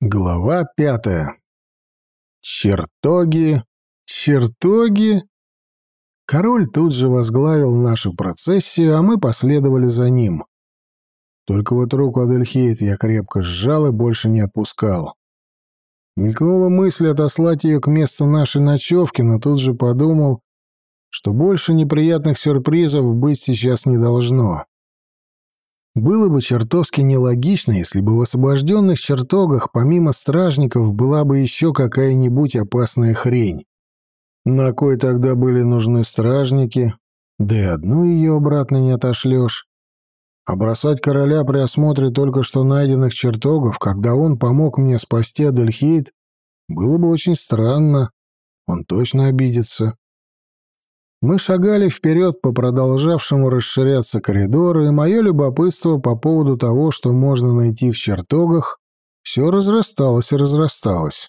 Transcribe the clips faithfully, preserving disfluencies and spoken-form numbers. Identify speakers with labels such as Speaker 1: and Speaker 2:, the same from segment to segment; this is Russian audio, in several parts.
Speaker 1: Глава пятая. Чертоги, чертоги. Король тут же возглавил нашу процессию, а мы последовали за ним. Только вот руку Адельхейд я крепко сжал и больше не отпускал. Мелькнула мысль отослать ее к месту нашей ночевки, но тут же подумал, что больше неприятных сюрпризов быть сейчас не должно. Было бы чертовски нелогично, если бы в освобожденных чертогах помимо стражников была бы еще какая-нибудь опасная хрень. На кой тогда были нужны стражники? Да и одну ее обратно не отошлешь. А бросать короля при осмотре только что найденных чертогов, когда он помог мне спасти Адельхейд, было бы очень странно. Он точно обидится. Мы шагали вперед по продолжавшему расширяться коридору, и мое любопытство по поводу того, что можно найти в чертогах, все разрасталось и разрасталось.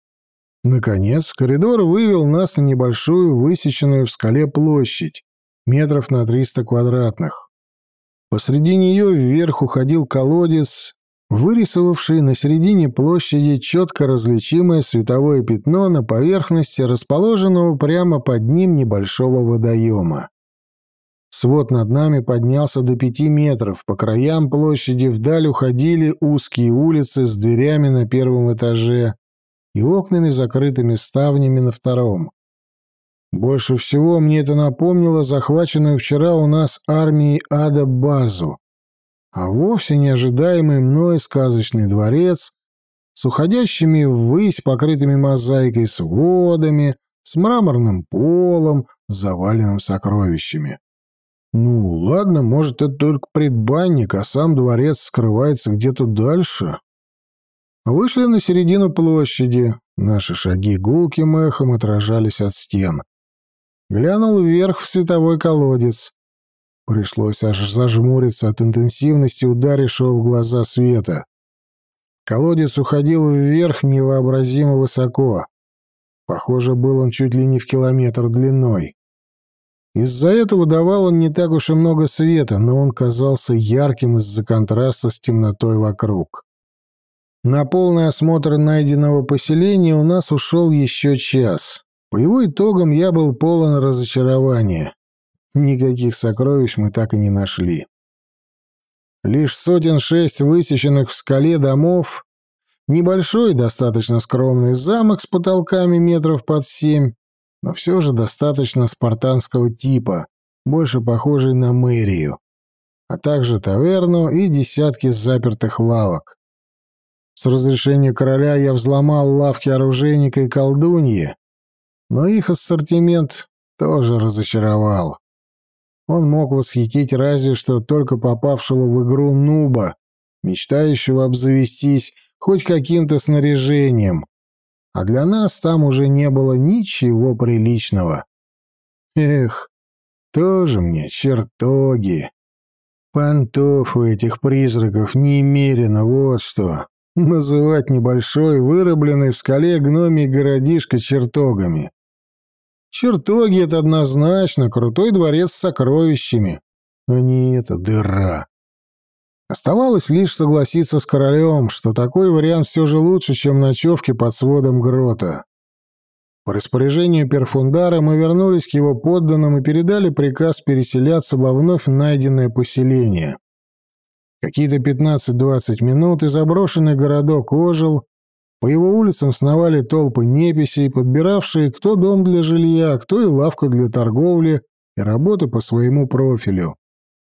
Speaker 1: Наконец, коридор вывел нас на небольшую, высеченную в скале площадь, метров на триста квадратных. Посреди нее вверх уходил колодец, вырисовавший на середине площади четко различимое световое пятно на поверхности расположенного прямо под ним небольшого водоема. Свод над нами поднялся до пяти метров, по краям площади вдаль уходили узкие улицы с дверями на первом этаже и окнами, закрытыми ставнями на втором. Больше всего мне это напомнило захваченную вчера у нас армией ада базу, а вовсе неожидаемый мной сказочный дворец с уходящими ввысь покрытыми мозаикой сводами, с мраморным полом, заваленным сокровищами. Ну, ладно, может, это только предбанник, а сам дворец скрывается где-то дальше. Вышли на середину площади, наши шаги гулким эхом отражались от стен. Глянул вверх в световой колодец. Пришлось аж зажмуриться от интенсивности ударившего в глаза света. Колодец уходил вверх невообразимо высоко. Похоже, был он чуть ли не в километр длиной. Из-за этого давал он не так уж и много света, но он казался ярким из-за контраста с темнотой вокруг. На полный осмотр найденного поселения у нас ушел еще час. По его итогам я был полон разочарования. Никаких сокровищ мы так и не нашли. Лишь сотен шесть высеченных в скале домов, небольшой, достаточно скромный замок с потолками метров под семь, но все же достаточно спартанского типа, больше похожий на мэрию, а также таверну и десятки запертых лавок. С разрешения короля я взломал лавки оружейника и колдуньи, но их ассортимент тоже разочаровал. Он мог восхитить разве что только попавшего в игру нуба, мечтающего обзавестись хоть каким-то снаряжением, а для нас там уже не было ничего приличного. Эх, тоже мне чертоги. Понтов у этих призраков немерено, вот что. Называть небольшой, вырубленный в скале гномий городишко чертогами. Чертоги — это однозначно крутой дворец с сокровищами, а не эта дыра. Оставалось лишь согласиться с королем, что такой вариант все же лучше, чем ночевки под сводом грота. По распоряжению Перфундара мы вернулись к его подданным и передали приказ переселяться во вновь найденное поселение. Какие-то пятнадцать-двадцать минут, и заброшенный городок ожил. По его улицам сновали толпы неписей, подбиравшие кто дом для жилья, кто и лавку для торговли и работы по своему профилю.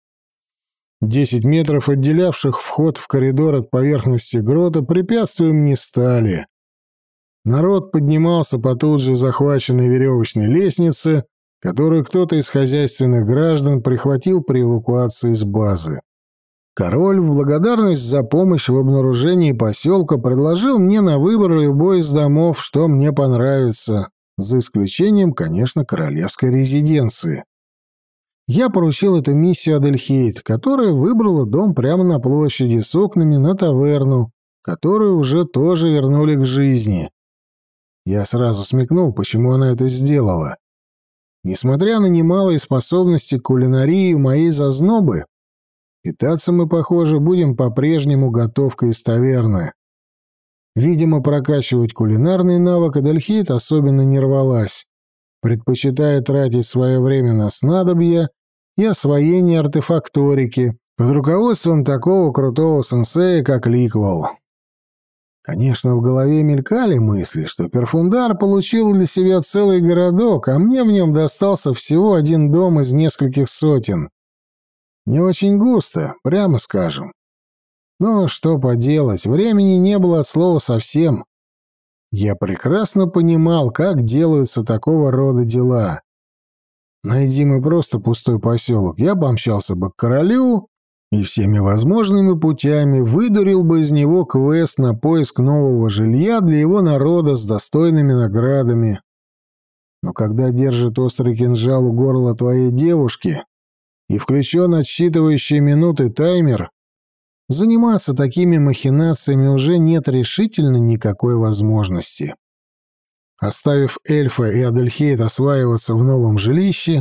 Speaker 1: Десять метров, отделявших вход в коридор от поверхности грота, препятствием не стали. Народ поднимался по тут же захваченной веревочной лестнице, которую кто-то из хозяйственных граждан прихватил при эвакуации с базы. Король в благодарность за помощь в обнаружении поселка предложил мне на выбор любой из домов, что мне понравится, за исключением, конечно, королевской резиденции. Я поручил эту миссию Адельхейд, которая выбрала дом прямо на площади с окнами на таверну, которую уже тоже вернули к жизни. Я сразу смекнул, почему она это сделала. Несмотря на немалые способности к кулинарии у моей зазнобы, питаться мы, похоже, будем по-прежнему готовкой из таверны. Видимо, прокачивать кулинарный навык Адельхейт особенно не рвалась, предпочитая тратить свое время на снадобья и освоение артефакторики под руководством такого крутого сенсея, как Ликвал. Конечно, в голове мелькали мысли, что Перфундар получил для себя целый городок, а мне в нем достался всего один дом из нескольких сотен. Не очень густо, прямо скажем. Но что поделать, времени не было от слова совсем. Я прекрасно понимал, как делаются такого рода дела. Найди мы просто пустой поселок, я помчался бы к королю и всеми возможными путями выдурил бы из него квест на поиск нового жилья для его народа с достойными наградами. Но когда держит острый кинжал у горла твоей девушки и включен отсчитывающий минуты таймер, заниматься такими махинациями уже нет решительно никакой возможности. Оставив эльфа и Адельхейт осваиваться в новом жилище,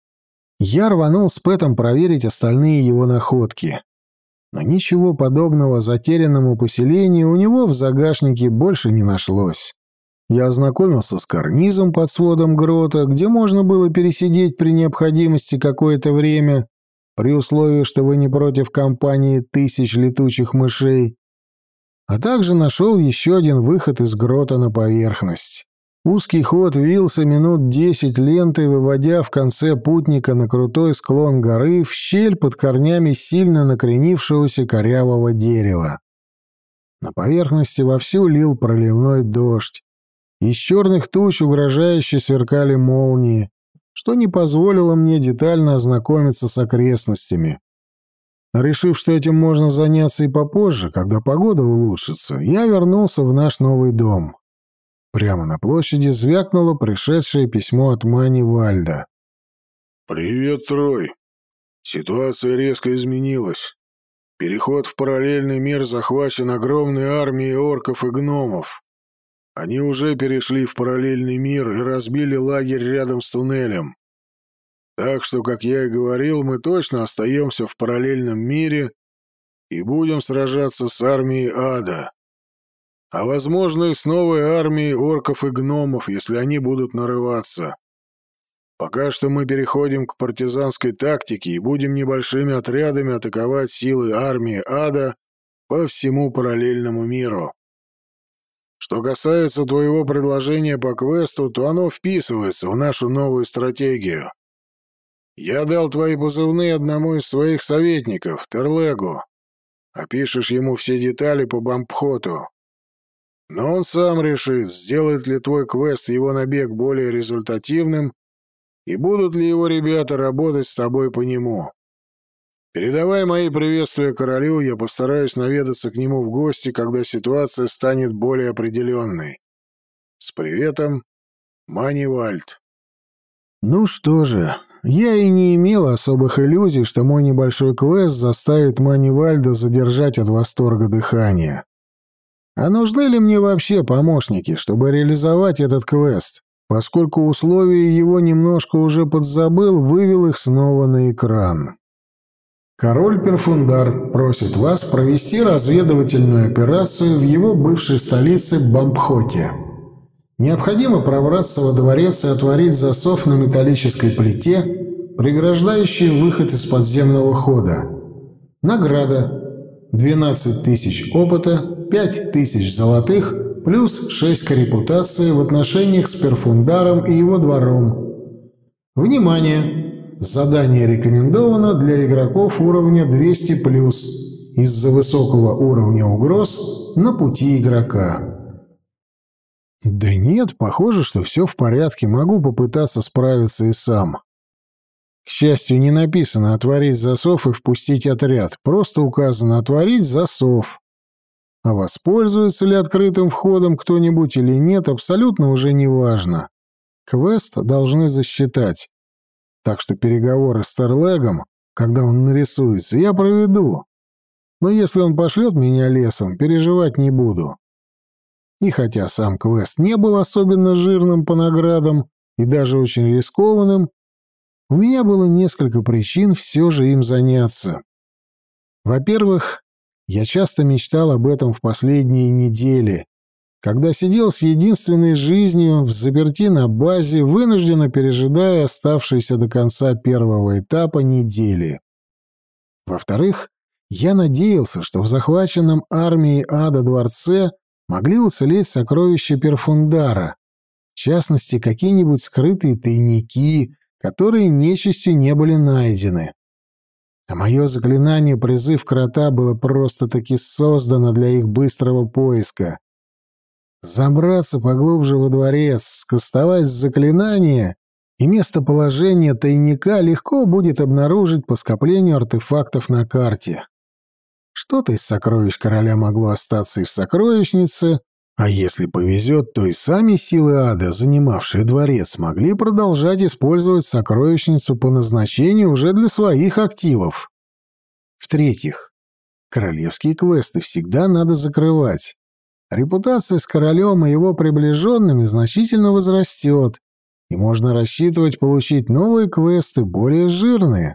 Speaker 1: я рванул с Пэтом проверить остальные его находки. Но ничего подобного затерянному поселению у него в загашнике больше не нашлось. Я ознакомился с карнизом под сводом грота, где можно было пересидеть при необходимости какое-то время, при условии, что вы не против компании тысяч летучих мышей, а также нашел еще один выход из грота на поверхность. Узкий ход вился минут десять лентой, выводя в конце путника на крутой склон горы в щель под корнями сильно накренившегося корявого дерева. На поверхности вовсю лил проливной дождь. Из черных туч угрожающе сверкали молнии, что не позволило мне детально ознакомиться с окрестностями. Решив, что этим можно заняться и попозже, когда погода улучшится, я вернулся в наш новый дом. Прямо на площади звякнуло пришедшее письмо от Мани Вальда.
Speaker 2: «Привет, Трой. Ситуация резко изменилась. Переход в параллельный мир захвачен огромной армией орков и гномов. Они уже перешли в параллельный мир и разбили лагерь рядом с туннелем. Так что, как я и говорил, мы точно остаемся в параллельном мире и будем сражаться с армией ада. А возможно и с новой армией орков и гномов, если они будут нарываться. Пока что мы переходим к партизанской тактике и будем небольшими отрядами атаковать силы армии ада по всему параллельному миру. Что касается твоего предложения по квесту, то оно вписывается в нашу новую стратегию. Я дал твои позывные одному из своих советников, Терлегу. Опишешь ему все детали по бампхоту. Но он сам решит, сделает ли твой квест его набег более результативным и будут ли его ребята работать с тобой по нему. Передавай мои приветствия королю, я постараюсь наведаться к нему в гости, когда ситуация станет более определенной. С приветом, Мани Вальд».
Speaker 1: Ну что же, я и не имел особых иллюзий, что мой небольшой квест заставит Мани Вальда задержать от восторга дыхание. А нужны ли мне вообще помощники, чтобы реализовать этот квест, поскольку условия его немножко уже подзабыл, вывел их снова на экран. Король Перфундар просит вас провести разведывательную операцию в его бывшей столице Бампхоте. Необходимо пробраться во дворец и отворить засов на металлической плите, преграждающий выход из подземного хода. Награда двенадцать тысяч опыта, пять тысяч золотых, плюс шесть к репутации в отношениях с Перфундаром и его двором. Внимание! Задание рекомендовано для игроков уровня двести плюс из-за высокого уровня угроз на пути игрока. Да нет, похоже, что все в порядке, могу попытаться справиться и сам. К счастью, не написано «отворить засов и впустить отряд», просто указано «отворить засов». А воспользуется ли открытым входом кто-нибудь или нет, абсолютно уже не важно. Квест должны засчитать. Так что переговоры с Терлегом, когда он нарисуется, я проведу. Но если он пошлет меня лесом, переживать не буду. И хотя сам квест не был особенно жирным по наградам и даже очень рискованным, у меня было несколько причин все же им заняться. Во-первых, я часто мечтал об этом в последние недели когда сидел с единственной жизнью взаперти на базе, вынужденно пережидая оставшиеся до конца первого этапа недели. Во-вторых, я надеялся, что в захваченном армией ада дворце могли уцелеть сокровища Перфундара, в частности, какие-нибудь скрытые тайники, которые нечистью не были найдены. А мое заклинание «Призыв крота» было просто-таки создано для их быстрого поиска. Забраться поглубже во дворец, скастовать заклинание, и местоположение тайника легко будет обнаружить по скоплению артефактов на карте. Что-то из сокровищ короля могло остаться и в сокровищнице, а если повезет, то и сами силы ада, занимавшие дворец, могли продолжать использовать сокровищницу по назначению уже для своих активов. В-третьих, королевские квесты всегда надо закрывать. Репутация с королем и его приближенными значительно возрастет, и можно рассчитывать получить новые квесты, более жирные.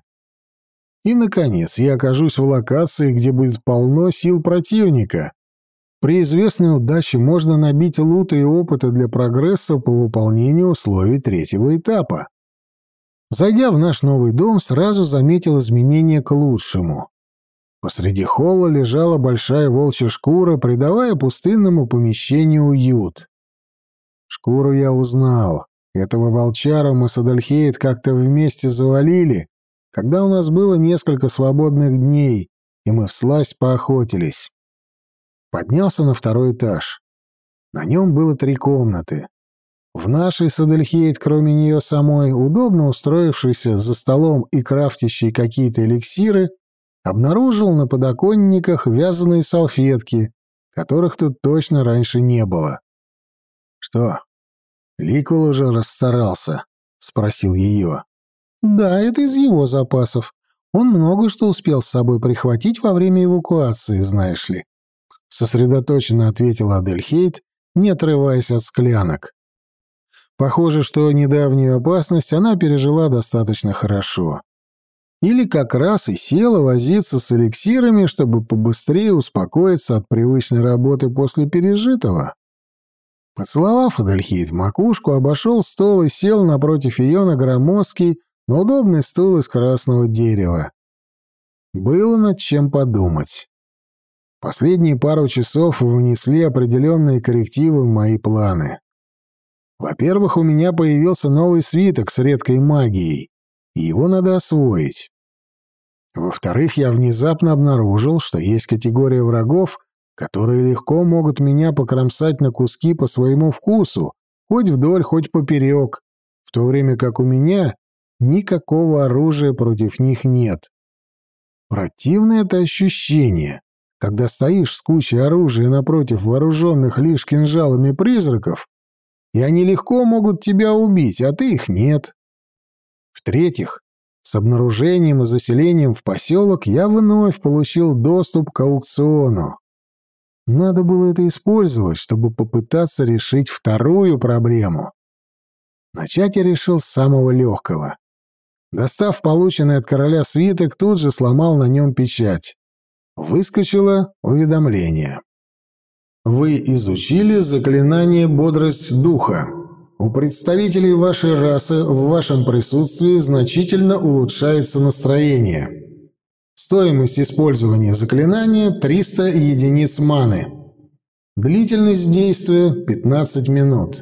Speaker 1: И, наконец, я окажусь в локации, где будет полно сил противника. При известной удаче можно набить лута и опыта для прогресса по выполнению условий третьего этапа. Зайдя в наш новый дом, сразу заметил изменения к лучшему. Посреди холла лежала большая волчья шкура, придавая пустынному помещению уют. Шкуру я узнал. Этого волчара мы с Адельхейд как-то вместе завалили, когда у нас было несколько свободных дней, и мы всласть поохотились. Поднялся на второй этаж. На нем было три комнаты. В нашей с Адельхейд, кроме нее самой, удобно устроившейся за столом и крафтящей какие-то эликсиры, обнаружил на подоконниках вязаные салфетки, которых тут точно раньше не было. «Что, Ликвел уже расстарался?» — спросил ее. «Да, это из его запасов. Он много что успел с собой прихватить во время эвакуации, знаешь ли», — сосредоточенно ответила Адельхейд, не отрываясь от склянок. Похоже, что недавнюю опасность она пережила достаточно хорошо. Или как раз и села возиться с эликсирами, чтобы побыстрее успокоиться от привычной работы после пережитого. Поцеловав Адельхейд в макушку, обошел стол и сел напротив ее на громоздкий, но удобный стул из красного дерева. Было над чем подумать. Последние пару часов внесли определенные коррективы в мои планы. Во-первых, у меня появился новый свиток с редкой магией, и его надо освоить. Во-вторых, я внезапно обнаружил, что есть категория врагов, которые легко могут меня покромсать на куски по своему вкусу, хоть вдоль, хоть поперек, в то время как у меня никакого оружия против них нет. Противное это ощущение, когда стоишь с кучей оружия напротив вооруженных лишь кинжалами призраков, и они легко могут тебя убить, а ты их нет. В-третьих, с обнаружением и заселением в поселок я вновь получил доступ к аукциону. Надо было это использовать, чтобы попытаться решить вторую проблему. Начать я решил с самого легкого. Достав полученный от короля свиток, тут же сломал на нем печать. Выскочило уведомление. Вы изучили заклинание «Бодрость духа». У представителей вашей расы в вашем присутствии значительно улучшается настроение. Стоимость использования заклинания — триста единиц маны. Длительность действия — пятнадцать минут.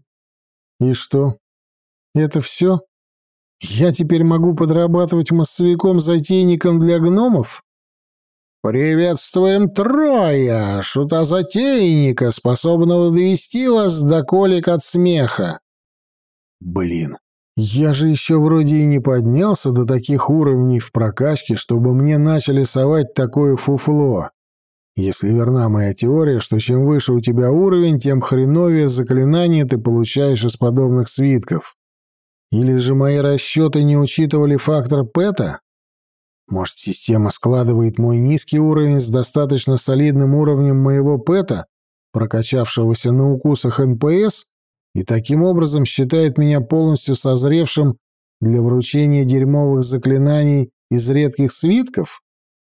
Speaker 1: И что? Это все? Я теперь могу подрабатывать массовиком-затейником для гномов? «Приветствуем Троя, шута-затейника, способного довести вас до колик от смеха!» Блин, я же еще вроде и не поднялся до таких уровней в прокачке, чтобы мне начали совать такое фуфло. Если верна моя теория, что чем выше у тебя уровень, тем хреновее заклинания ты получаешь из подобных свитков. Или же мои расчеты не учитывали фактор пэта? Может, система складывает мой низкий уровень с достаточно солидным уровнем моего пэта, прокачавшегося на укусах эн пэ эс, и таким образом считает меня полностью созревшим для вручения дерьмовых заклинаний из редких свитков?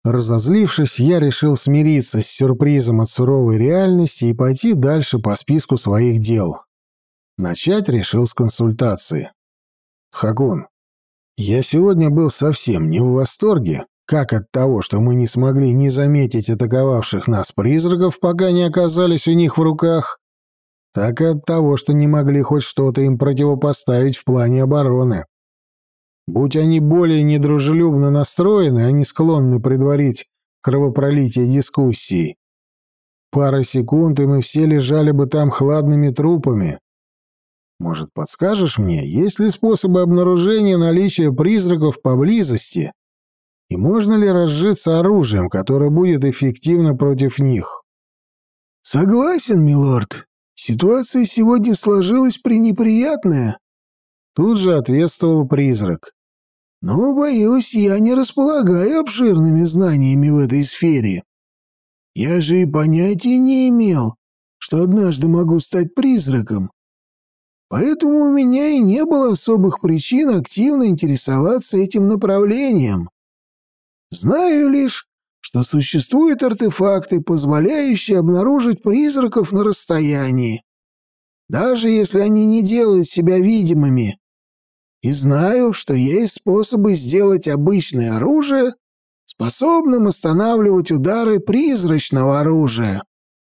Speaker 1: Разозлившись, я решил смириться с сюрпризом от суровой реальности и пойти дальше по списку своих дел. Начать решил с консультации. Хакун, я сегодня был совсем не в восторге, как от того, что мы не смогли не заметить атаковавших нас призраков, пока не оказались у них в руках, так и от того, что не могли хоть что-то им противопоставить в плане обороны. Будь они более недружелюбно настроены, они склонны предварить кровопролитие дискуссий. Пара секунд, и мы все лежали бы там хладными трупами. Может, подскажешь мне, есть ли способы обнаружения наличия призраков поблизости, и можно ли разжиться оружием, которое будет эффективно против них?
Speaker 2: Согласен, милорд. Ситуация сегодня сложилась пренеприятная.
Speaker 1: Тут же ответствовал призрак.
Speaker 2: Но, боюсь, я не располагаю обширными знаниями в этой сфере. Я же и понятия не имел, что однажды могу стать призраком. Поэтому у меня и не было особых причин активно интересоваться этим направлением. Знаю лишь, что существуют артефакты, позволяющие обнаружить призраков на расстоянии, даже если они не делают себя видимыми. И знаю, что есть способы сделать обычное оружие способным останавливать удары призрачного оружия.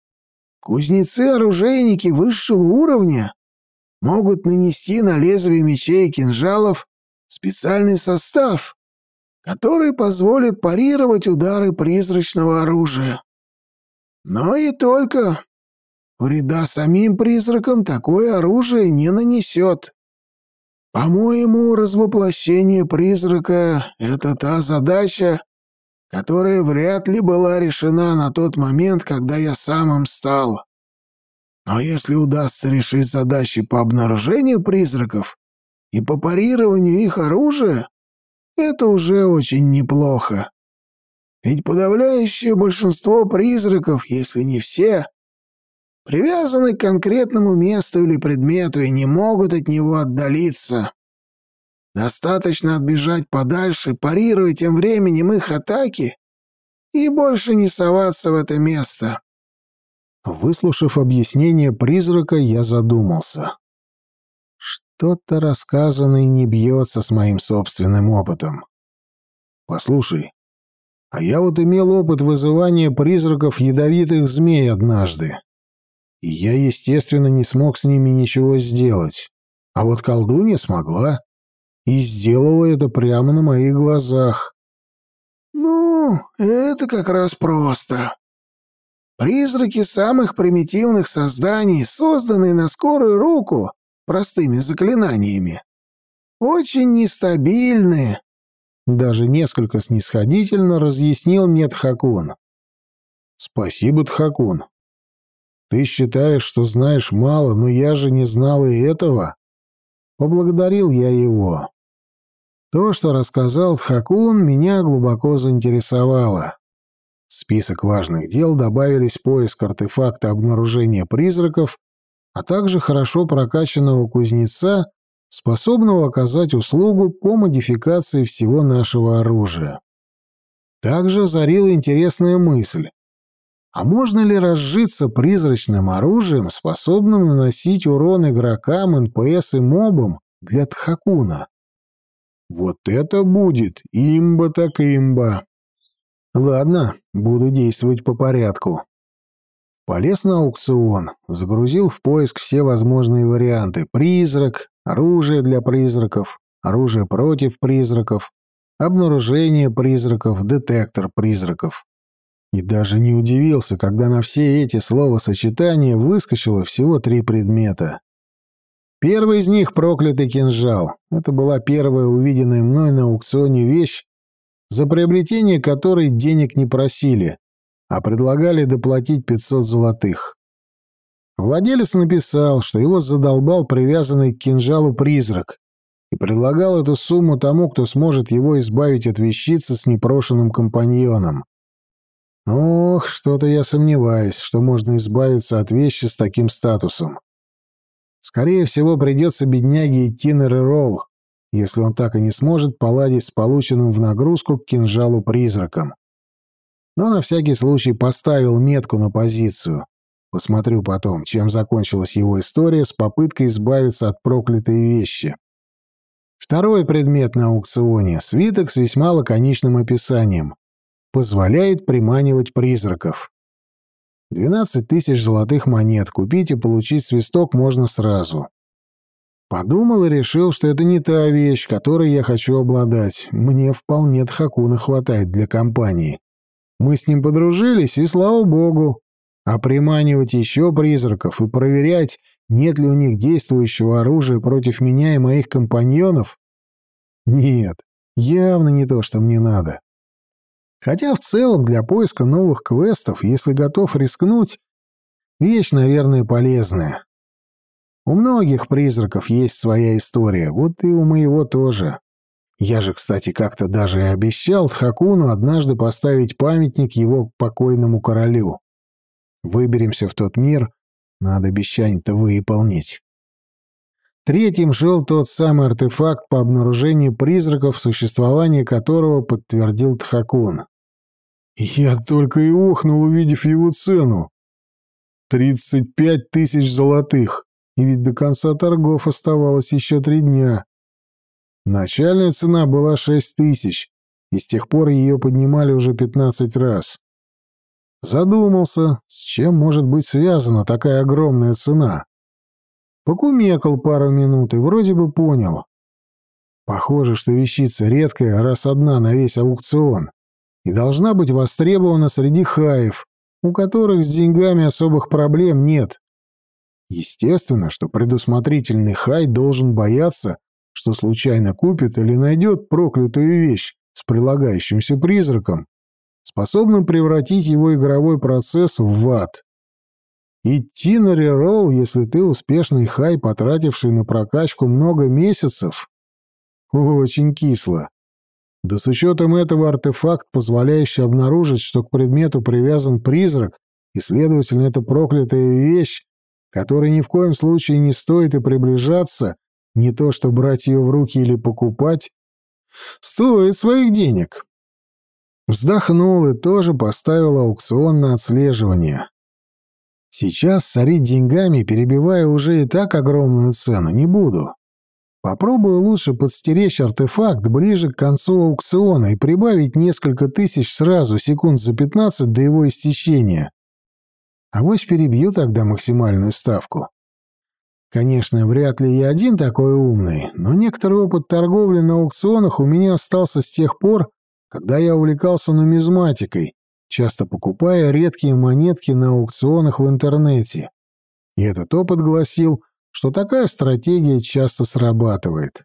Speaker 2: Кузнецы-оружейники высшего уровня могут нанести на лезвие мечей и кинжалов специальный состав, который позволит парировать удары призрачного оружия. Но и только. Вреда самим призракам такое оружие не нанесет. По-моему, развоплощение призрака — это та задача, которая вряд ли была решена на тот момент, когда я сам им стал. Но если удастся решить задачи по обнаружению призраков и по парированию их оружия, это уже очень неплохо. Ведь подавляющее большинство призраков, если не все, привязаны к конкретному месту или предмету и не могут от него отдалиться. Достаточно отбежать подальше, парируя тем временем их атаки, и больше не соваться в это место.
Speaker 1: Выслушав объяснение призрака, я задумался. Что-то рассказанное не бьется с моим собственным опытом. Послушай, а я вот имел опыт вызывания призраков ядовитых змей однажды. И я, естественно, не смог с ними ничего сделать. А вот колдунья смогла. И сделала это прямо на моих глазах.
Speaker 2: Ну, это как раз просто. Призраки самых примитивных созданий, созданные на скорую руку простыми заклинаниями, очень нестабильны.
Speaker 1: Даже несколько снисходительно разъяснил мне Тхакун. Спасибо, Тхакун. Ты считаешь, что знаешь мало, но я же не знал и этого. Поблагодарил я его. То, что рассказал Тхакун, меня глубоко заинтересовало. В список важных дел добавились поиск артефакта обнаружения призраков, а также хорошо прокачанного кузнеца, способного оказать услугу по модификации всего нашего оружия. Также озарила интересная мысль. А можно ли разжиться призрачным оружием, способным наносить урон игрокам, эн пэ эс и мобам для Тхакуна? Вот это будет имба так имба. Ладно, буду действовать по порядку. Полез на аукцион, загрузил в поиск все возможные варианты. Призрак, оружие для призраков, оружие против призраков, обнаружение призраков, детектор призраков. И даже не удивился, когда на все эти словосочетания выскочило всего три предмета. Первый из них — проклятый кинжал. Это была первая увиденная мной на аукционе вещь, за приобретение которой денег не просили, а предлагали доплатить пятьсот золотых. Владелец написал, что его задолбал привязанный к кинжалу призрак, и предлагал эту сумму тому, кто сможет его избавить от вещицы с непрошенным компаньоном. Ох, что-то я сомневаюсь, что можно избавиться от вещи с таким статусом. Скорее всего, придется бедняге идти на реролл, если он так и не сможет поладить с полученным в нагрузку к кинжалу призраком. но на всякий случай поставил метку на позицию. Посмотрю потом, чем закончилась его история с попыткой избавиться от проклятой вещи. Второй предмет на аукционе — свиток с весьма лаконичным описанием. Позволяет приманивать призраков. двенадцать тысяч золотых монет. Купить и получить свисток можно сразу. Подумал и решил, что это не та вещь, которой я хочу обладать. Мне вполне Тхакуна хватает для компании. Мы с ним подружились, и слава богу. А приманивать еще призраков и проверять, нет ли у них действующего оружия против меня и моих компаньонов? Нет, явно не то, что мне надо. Хотя в целом для поиска новых квестов, если готов рискнуть, вещь, наверное, полезная. У многих призраков есть своя история, вот и у моего тоже. Я же, кстати, как-то даже и обещал Тхакуну однажды поставить памятник его покойному королю. Выберемся в тот мир, надо обещание-то выполнить. Третьим шел тот самый артефакт по обнаружению призраков, существование которого подтвердил Тхакун. Я только и охнул, увидев его цену. тридцать пять тысяч золотых, и ведь до конца торгов оставалось еще три дня. Начальная цена была шесть тысяч, и с тех пор ее поднимали уже пятнадцать раз. Задумался, с чем может быть связана такая огромная цена. Покумекал пару минут и вроде бы понял. Похоже, что вещица редкая, раз одна на весь аукцион, и должна быть востребована среди хаев, у которых с деньгами особых проблем нет. Естественно, что предусмотрительный хай должен бояться, что случайно купит или найдет проклятую вещь с прилагающимся призраком, способным превратить его игровой процесс в ад. Идти на реролл, если ты успешный хай, потративший на прокачку много месяцев, очень кисло. Да с учетом этого артефакт, позволяющий обнаружить, что к предмету привязан призрак, и, следовательно, это проклятая вещь, которой ни в коем случае не стоит и приближаться, не то что брать ее в руки или покупать, стоит своих денег. Вздохнул и тоже поставил аукцион на отслеживание. Сейчас сорить деньгами, перебивая уже и так огромную цену, не буду. Попробую лучше подстеречь артефакт ближе к концу аукциона и прибавить несколько тысяч сразу, секунд за пятнадцать до его истечения. Авось перебью тогда максимальную ставку. Конечно, вряд ли я один такой умный, но некоторый опыт торговли на аукционах у меня остался с тех пор, когда я увлекался нумизматикой, часто покупая редкие монетки на аукционах в интернете. И этот опыт гласил, что такая стратегия часто срабатывает.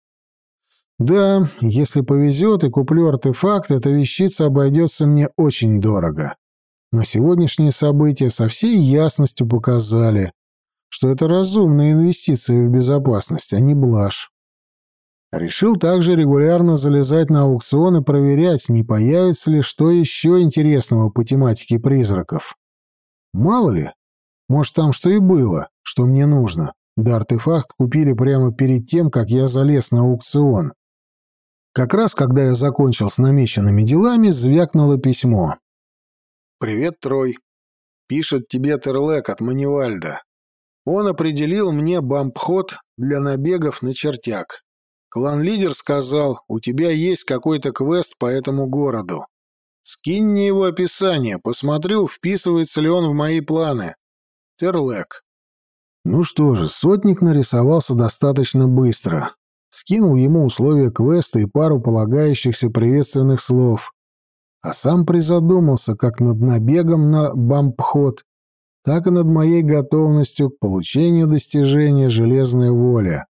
Speaker 1: Да, если повезет и куплю артефакт, эта вещица обойдется мне очень дорого. Но сегодняшние события со всей ясностью показали, что это разумная инвестиция в безопасность, а не блажь. Решил также регулярно залезать на аукцион и проверять, не появится ли что еще интересного по тематике призраков. Мало ли, может, там что и было, что мне нужно. Да артефакт купили прямо перед тем, как я залез на аукцион. Как раз, когда я закончил с намеченными делами, звякнуло письмо. «Привет, Трой. Пишет тебе Терлек от Манивальда. Он определил мне бампход для набегов на чертяк. Клан-лидер сказал, у тебя есть какой-то квест по этому городу. Скинь мне его описание, посмотрю, вписывается ли он в мои планы. Терлек». Ну что же, сотник нарисовался достаточно быстро. Скинул ему условия квеста и пару полагающихся приветственных слов. А сам призадумался как над набегом на бампход, так и над моей готовностью к получению достижения «Железная воля».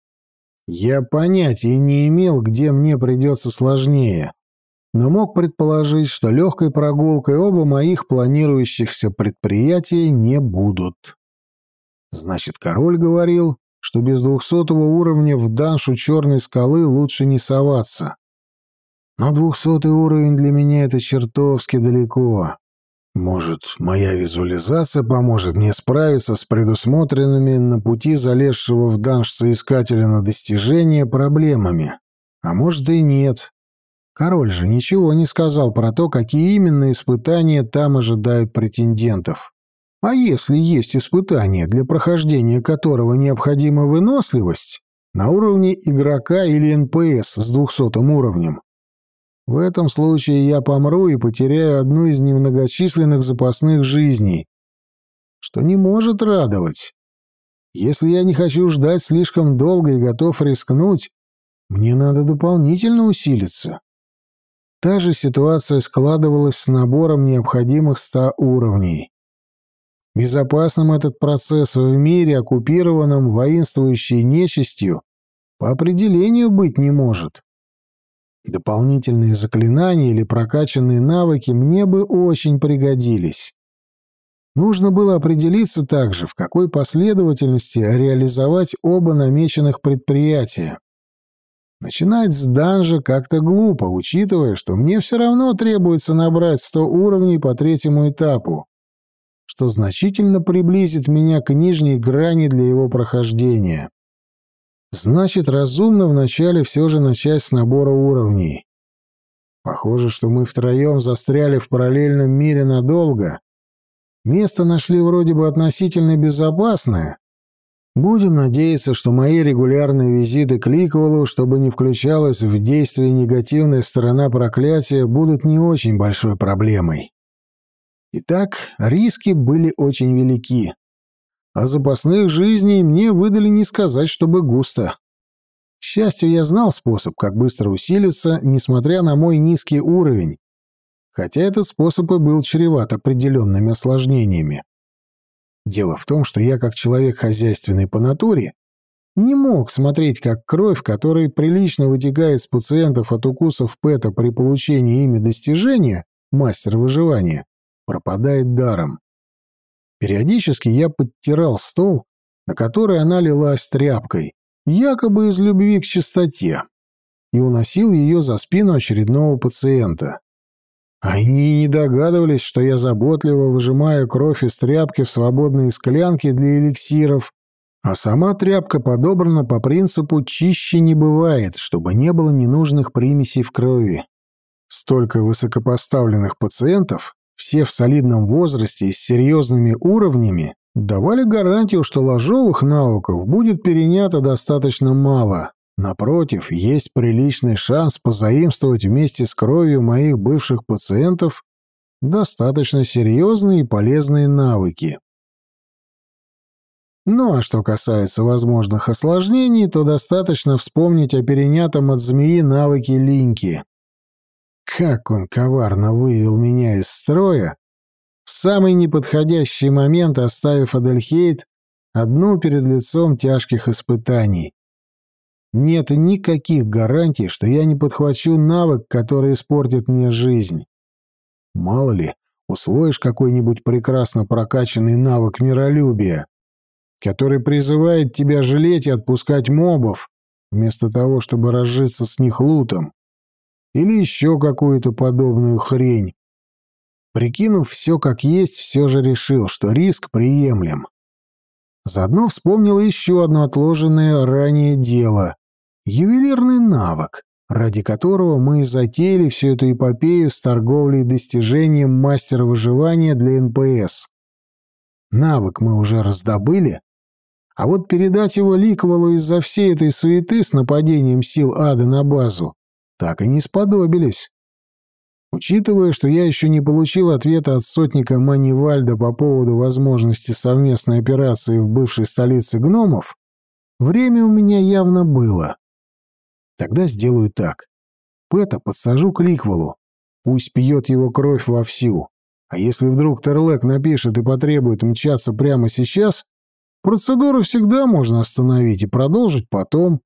Speaker 1: Я понятия не имел, где мне придется сложнее, но мог предположить, что легкой прогулкой оба моих планирующихся предприятия не будут. Значит, король говорил, что без двухсотого уровня в даншу Черной скалы лучше не соваться. Но двухсотый уровень для меня — это чертовски далеко. Может, моя визуализация поможет мне справиться с предусмотренными на пути залезшего в данж соискателя на достижение проблемами. А может и нет. Король же ничего не сказал про то, какие именно испытания там ожидают претендентов. А если есть испытание, для прохождения которого необходима выносливость, на уровне игрока или эн пэ эс с двухсотым уровнем, в этом случае я помру и потеряю одну из немногочисленных запасных жизней, что не может радовать. Если я не хочу ждать слишком долго и готов рискнуть, мне надо дополнительно усилиться. Та же ситуация складывалась с набором необходимых ста уровней. Безопасным этот процесс в мире, оккупированном воинствующей нечистью, по определению быть не может. Дополнительные заклинания или прокачанные навыки мне бы очень пригодились. Нужно было определиться также, в какой последовательности реализовать оба намеченных предприятия. Начинать с данжа как-то глупо, учитывая, что мне все равно требуется набрать сто уровней по третьему этапу, что значительно приблизит меня к нижней грани для его прохождения. Значит, разумно вначале все же начать с набора уровней. Похоже, что мы втроем застряли в параллельном мире надолго. Место нашли вроде бы относительно безопасное. Будем надеяться, что мои регулярные визиты к Ликвеллу, чтобы не включалась в действие негативная сторона проклятия, будут не очень большой проблемой. Итак, риски были очень велики. А запасных жизней мне выдали не сказать, чтобы густо. К счастью, я знал способ, как быстро усилиться, несмотря на мой низкий уровень, хотя этот способ и был чреват определенными осложнениями. Дело в том, что я, как человек хозяйственный по натуре, не мог смотреть, как кровь, которая прилично вытекает с пациентов от укусов Пэта при получении ими достижения, мастер выживания, пропадает даром. Периодически я подтирал стол, на который она лилась тряпкой, якобы из любви к чистоте, и уносил ее за спину очередного пациента. Они не догадывались, что я заботливо выжимаю кровь из тряпки в свободные склянки для эликсиров, а сама тряпка подобрана по принципу «чище не бывает», чтобы не было ненужных примесей в крови. Столько высокопоставленных пациентов, все в солидном возрасте и с серьезными уровнями, давали гарантию, что ложовых навыков будет перенято достаточно мало. Напротив, есть приличный шанс позаимствовать вместе с кровью моих бывших пациентов достаточно серьезные и полезные навыки. Ну а что касается возможных осложнений, то достаточно вспомнить о перенятом от змеи навыке Линьки. Как он коварно вывел меня из строя, в самый неподходящий момент оставив Адельхейд одну перед лицом тяжких испытаний. Нет никаких гарантий, что я не подхвачу навык, который испортит мне жизнь. Мало ли, усвоишь какой-нибудь прекрасно прокачанный навык миролюбия, который призывает тебя жалеть и отпускать мобов, вместо того, чтобы разжиться с них лутом, или еще какую-то подобную хрень. Прикинув все как есть, все же решил, что риск приемлем. Заодно вспомнил еще одно отложенное ранее дело — ювелирный навык, ради которого мы и затеяли всю эту эпопею с торговлей и достижением мастера выживания для эн пэ эс. Навык мы уже раздобыли, а вот передать его Ликвеллу из-за всей этой суеты с нападением сил ада на базу так и не сподобились. Учитывая, что я еще не получил ответа от сотника Манивальда по поводу возможности совместной операции в бывшей столице гномов, время у меня явно было. Тогда сделаю так. Пэта подсажу к Ликвеллу. Пусть пьет его кровь вовсю. А если вдруг Терлек напишет и потребует мчаться прямо сейчас, процедуру всегда можно остановить и продолжить потом.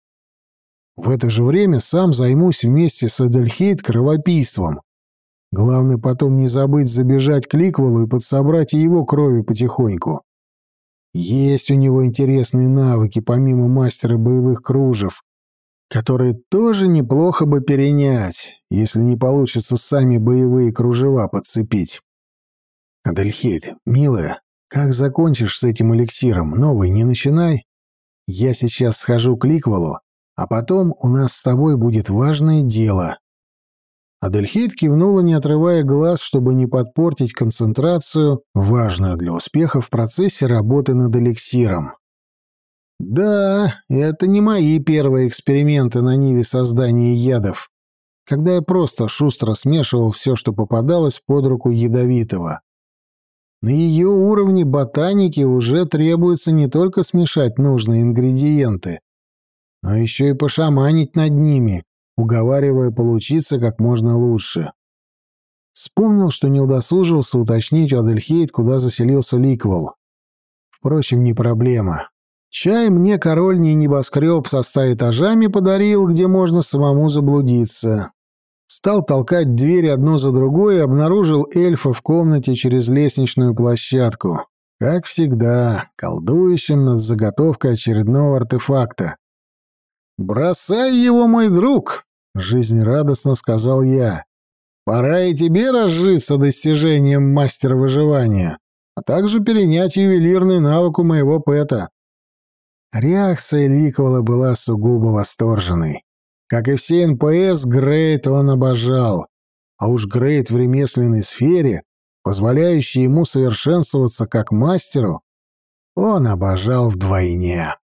Speaker 1: В это же время сам займусь вместе с Адельхейд кровопийством. Главное потом не забыть забежать к Ликвеллу и подсобрать и его крови потихоньку. Есть у него интересные навыки, помимо мастера боевых кружев, которые тоже неплохо бы перенять, если не получится сами боевые кружева подцепить. Адельхейд, милая, как закончишь с этим эликсиром, новый не начинай. Я сейчас схожу к Ликвеллу, а потом у нас с тобой будет важное дело. Адельхейд кивнула, не отрывая глаз, чтобы не подпортить концентрацию, важную для успеха в процессе работы над эликсиром. Да, это не мои первые эксперименты на ниве создания ядов, когда я просто шустро смешивал все, что попадалось под руку ядовитого. На ее уровне ботаники уже требуется не только смешать нужные ингредиенты, но еще и пошаманить над ними, уговаривая получиться как можно лучше. Вспомнил, что не удосужился уточнить у Адельхейд, куда заселился Ликвел. Впрочем, не проблема. Чай мне корольний небоскреб со ста этажами подарил, где можно самому заблудиться. Стал толкать двери одну за другой и обнаружил эльфа в комнате через лестничную площадку. Как всегда, колдующим над заготовкой очередного артефакта. «Бросай его, мой друг!» — жизнерадостно сказал я. «Пора и тебе разжиться достижением мастера выживания, а также перенять ювелирный навык у моего пэта». Реакция Ликвела была сугубо восторженной. Как и все эн пэ эс, Грейд он обожал. А уж Грейд в ремесленной сфере, позволяющий ему совершенствоваться как мастеру, он обожал вдвойне.